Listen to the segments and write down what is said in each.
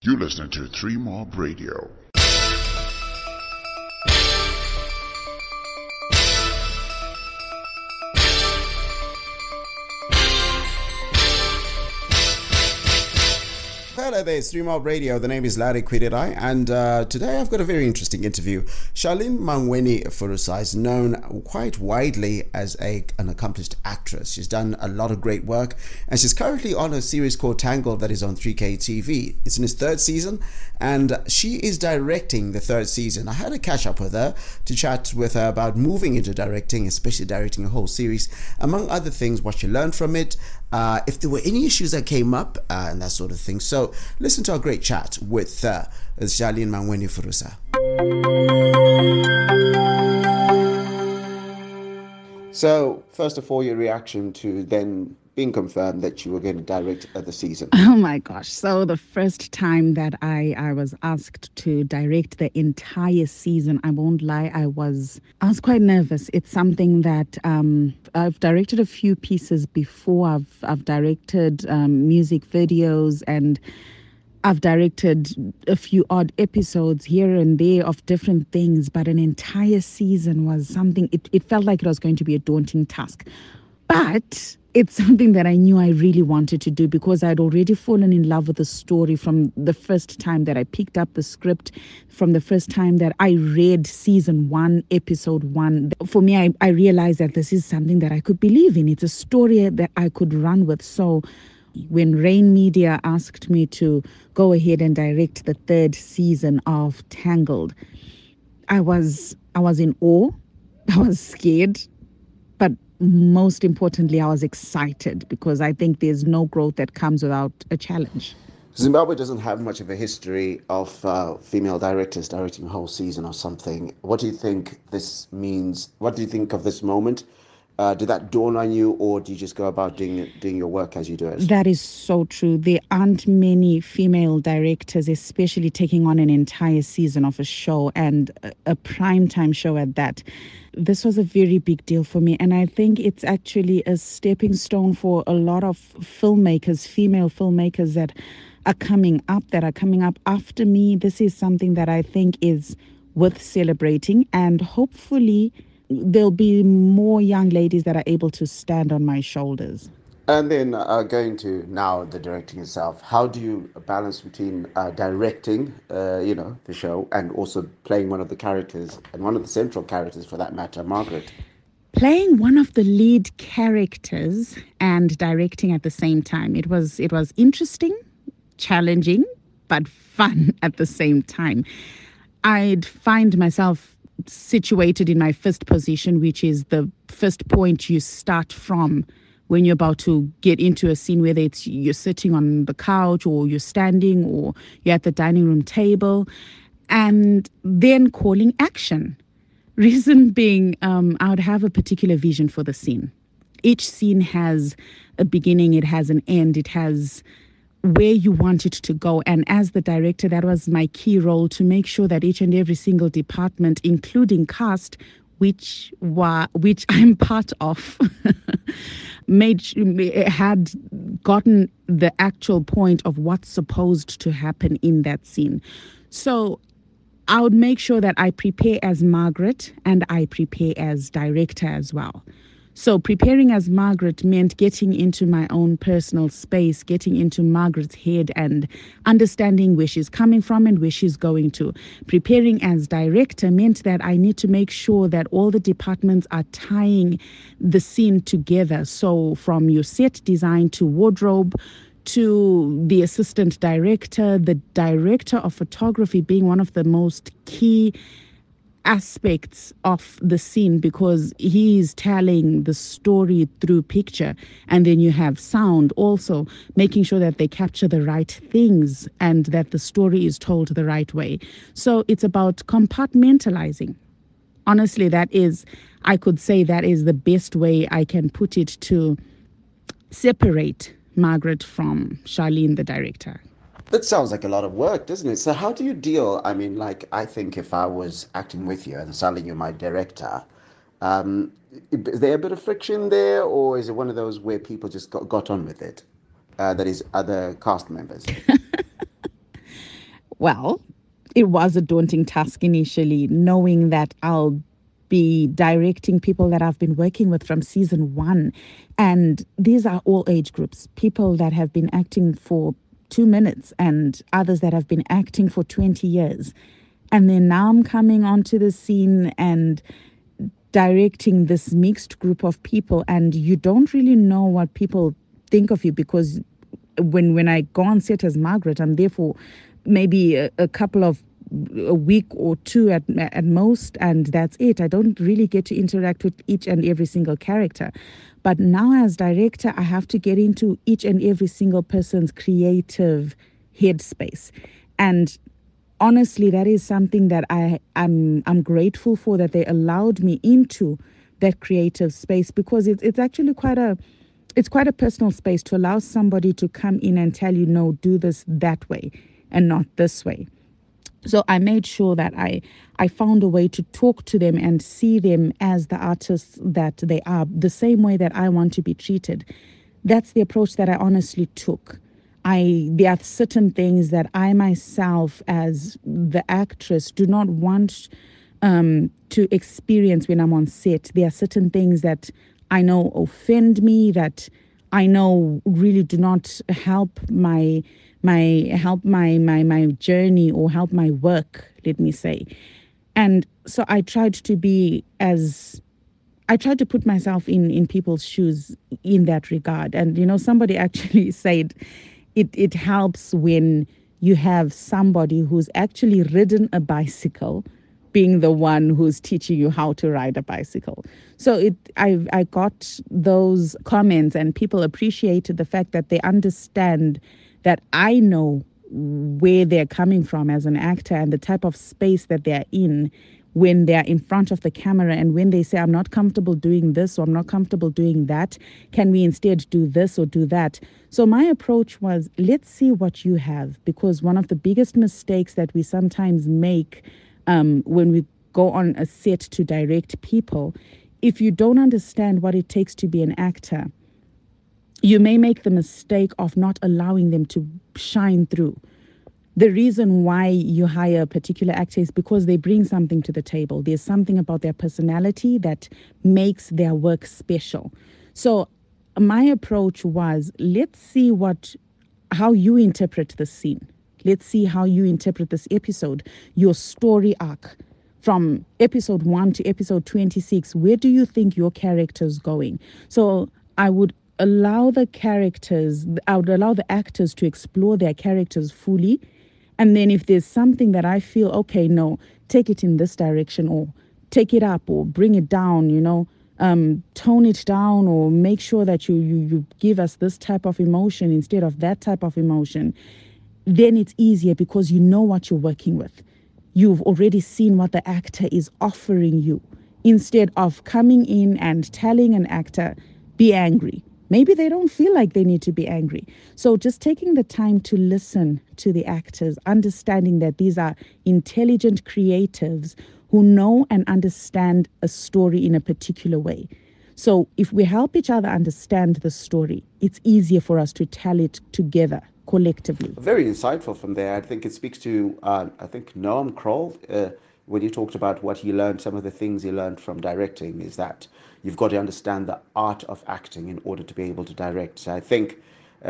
You listening to Three Mob Radio. Hello there, it's Three Mob Radio. The name is Larry Kwididai, and today I've got a very interesting interview. Charlene Mangweni Furusa is known quite widely as an accomplished actress. She's done a lot of great work, and she's currently on a series called Tangled that is on 3K TV. It's in its third season, and she is directing the third season. I had a catch up with her to chat with her about moving into directing, especially directing a whole series, among other things, what she learned from it, if there were any issues that came up, and that sort of thing. So listen to our great chat with Charlene Mangweni Furusa. So, first of all, your reaction to then being confirmed that you were going to direct the season? Oh my gosh. So the first time that I was asked to direct the entire season, I won't lie, I was quite nervous. It's something that I've directed a few pieces before. I've directed music videos, and I've directed a few odd episodes here and there of different things, but an entire season was something, it felt like it was going to be a daunting task. But it's something that I knew I really wanted to do because I'd already fallen in love with the story from the first time that I picked up the script, from the first time that I read season 1, episode 1. For me, I realized that this is something that I could believe in. It's a story that I could run with. So when Rain Media asked me to go ahead and direct the third season of Tangled, I was in awe. I was scared, but most importantly, I was excited because I think there's no growth that comes without a challenge. Zimbabwe doesn't have much of a history of female directors directing a whole season or something. What do you think this means? What do you think of this moment? Did that dawn on you, or do you just go about doing your work as you do it? That is so true. There aren't many female directors, especially taking on an entire season of a show, and a primetime show at that. This was a very big deal for me, and I think it's actually a stepping stone for a lot of filmmakers, female filmmakers that are coming up after me. This is something that I think is worth celebrating, and hopefully there'll be more young ladies that are able to stand on my shoulders. And then going to now the directing itself, how do you balance between directing, the show, and also playing one of the characters, and one of the central characters for that matter, Margaret? Playing one of the lead characters and directing at the same time. It was interesting, challenging, but fun at the same time. I'd find myself situated in my first position, which is the first point you start from when you're about to get into a scene, whether it's you're sitting on the couch or you're standing or you're at the dining room table, and then calling action. Reason being, I would have a particular vision for the scene. Each scene has a beginning, it has an end, it has where you want it to go. And as the director, that was my key role, to make sure that each and every single department, including cast, which I'm part of, had gotten the actual point of what's supposed to happen in that scene. So I would make sure that I prepare as Margaret and I prepare as director as well. So preparing as Margaret meant getting into my own personal space, getting into Margaret's head and understanding where she's coming from and where she's going to. Preparing as director meant that I need to make sure that all the departments are tying the scene together. So from your set design to wardrobe, to the assistant director, the director of photography being one of the most key aspects of the scene, because he is telling the story through picture. And then you have sound also, making sure that they capture the right things and that the story is told the right way. So it's about compartmentalizing. Honestly, I could say that is the best way I can put it, to separate Margaret from Charlene, the director. That sounds like a lot of work, doesn't it? So how do you deal? I mean, I think if I was acting with you and suddenly you're my director, is there a bit of friction there, or is it one of those where people just got on with it? That is, other cast members? Well, it was a daunting task initially, knowing that I'll be directing people that I've been working with from season one. And these are all age groups, people that have been acting for 2 minutes and others that have been acting for 20 years. And then now I'm coming onto the scene and directing this mixed group of people, and you don't really know what people think of you, because when I go on set as Margaret, I'm there for maybe a couple of a week or two at most, and that's it. I don't really get to interact with each and every single character. But now as director, I have to get into each and every single person's creative headspace. And honestly, that is something that I'm grateful for, that they allowed me into that creative space, because it's actually quite a personal space to allow somebody to come in and tell you, no, do this that way and not this way. So I made sure that I found a way to talk to them and see them as the artists that they are, the same way that I want to be treated. That's the approach that I honestly took. There are certain things that I myself, as the actress, do not want to experience when I'm on set. There are certain things that I know offend me, that I know really do not help my journey or help my work, let me say. And so I tried to put myself in people's shoes in that regard. And somebody actually said it helps when you have somebody who's actually ridden a bicycle being the one who's teaching you how to ride a bicycle. So I got those comments, and people appreciated the fact that they understand that I know where they're coming from as an actor and the type of space that they're in when they're in front of the camera, and when they say, I'm not comfortable doing this or I'm not comfortable doing that, can we instead do this or do that? So my approach was, let's see what you have, because one of the biggest mistakes that we sometimes make when we go on a set to direct people, if you don't understand what it takes to be an actor, you may make the mistake of not allowing them to shine through. The reason why you hire a particular actor is because they bring something to the table. There's something about their personality that makes their work special. So my approach was, let's see how you interpret the scene. Let's see how you interpret this episode, your story arc. From episode 1 to episode 26, where do you think your character's going? So I would allow the actors to explore their characters fully. And then if there's something that I feel, okay, no, take it in this direction, or take it up, or bring it down, tone it down, or make sure that you give us this type of emotion instead of that type of emotion, then it's easier because you know what you're working with. You've already seen what the actor is offering you, instead of coming in and telling an actor, be angry. Maybe they don't feel like they need to be angry. So just taking the time to listen to the actors, understanding that these are intelligent creatives who know and understand a story in a particular way. So if we help each other understand the story, it's easier for us to tell it together, collectively. Very insightful from there. I think it speaks to, Noam Kroll, when you talked about what he learned, some of the things he learned from directing is that you've got to understand the art of acting in order to be able to direct. So I think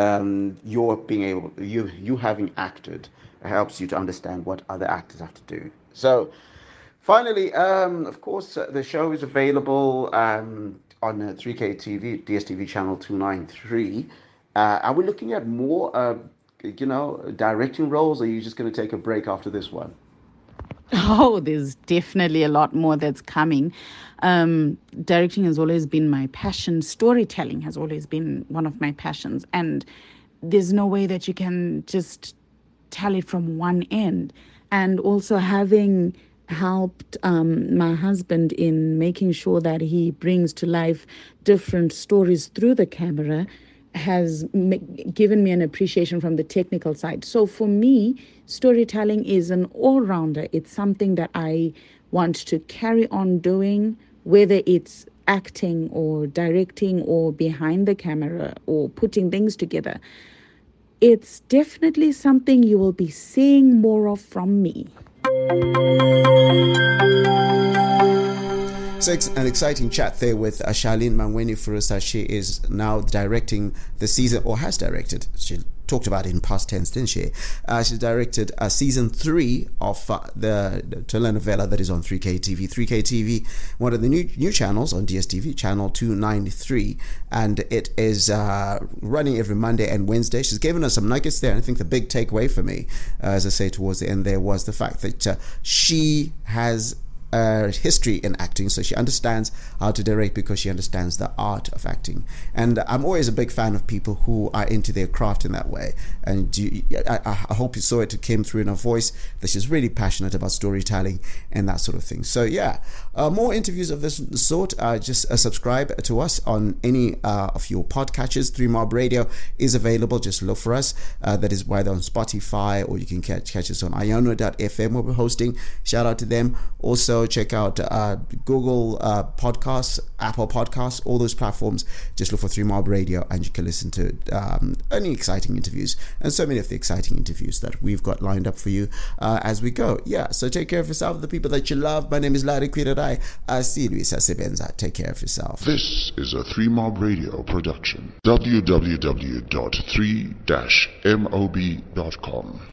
you having acted helps you to understand what other actors have to do. So finally, of course, the show is available on 3K TV, DSTV channel 293. Are we looking at more, directing roles, or are you just going to take a break after this one? Oh, there's definitely a lot more that's coming. Directing has always been my passion. Storytelling has always been one of my passions. And there's no way that you can just tell it from one end. And also having helped my husband in making sure that he brings to life different stories through the camera has given me an appreciation from the technical side. So for me, storytelling is an all-rounder. It's something that I want to carry on doing, whether it's acting or directing or behind the camera or putting things together. it's definitely something you will be seeing more of from me. So an exciting chat there with Charlene Mangweni Furusa. She is now directing the season, or has directed. She talked about it in past tense, didn't she? She's directed season 3 of the telenovela that is on 3K TV. 3K TV, one of the new channels on DSTV, channel 293, and it is running every Monday and Wednesday. She's given us some nuggets there, and I think the big takeaway for me, as I say towards the end there, was the fact that she has history in acting, so she understands how to direct because she understands the art of acting. And I'm always a big fan of people who are into their craft in that way, and I hope you saw it came through in her voice that she's really passionate about storytelling and that sort of thing. So yeah, more interviews of this sort, just subscribe to us on any of your podcatchers. 3 Mob Radio is available, just look for us. That is either on Spotify, or you can catch us on iono.fm where we're hosting. Shout out to them. Also check out Google Podcasts, Apple Podcasts, all those platforms. Just look for 3 Mob Radio and you can listen to any exciting interviews, and so many of the exciting interviews that we've got lined up for you as we go. Yeah, so take care of yourself, the people that you love. My name is Larry Kwirerai. See Luisa Sebenza. Take care of yourself. This is a 3 Mob Radio production. www.3-mob.com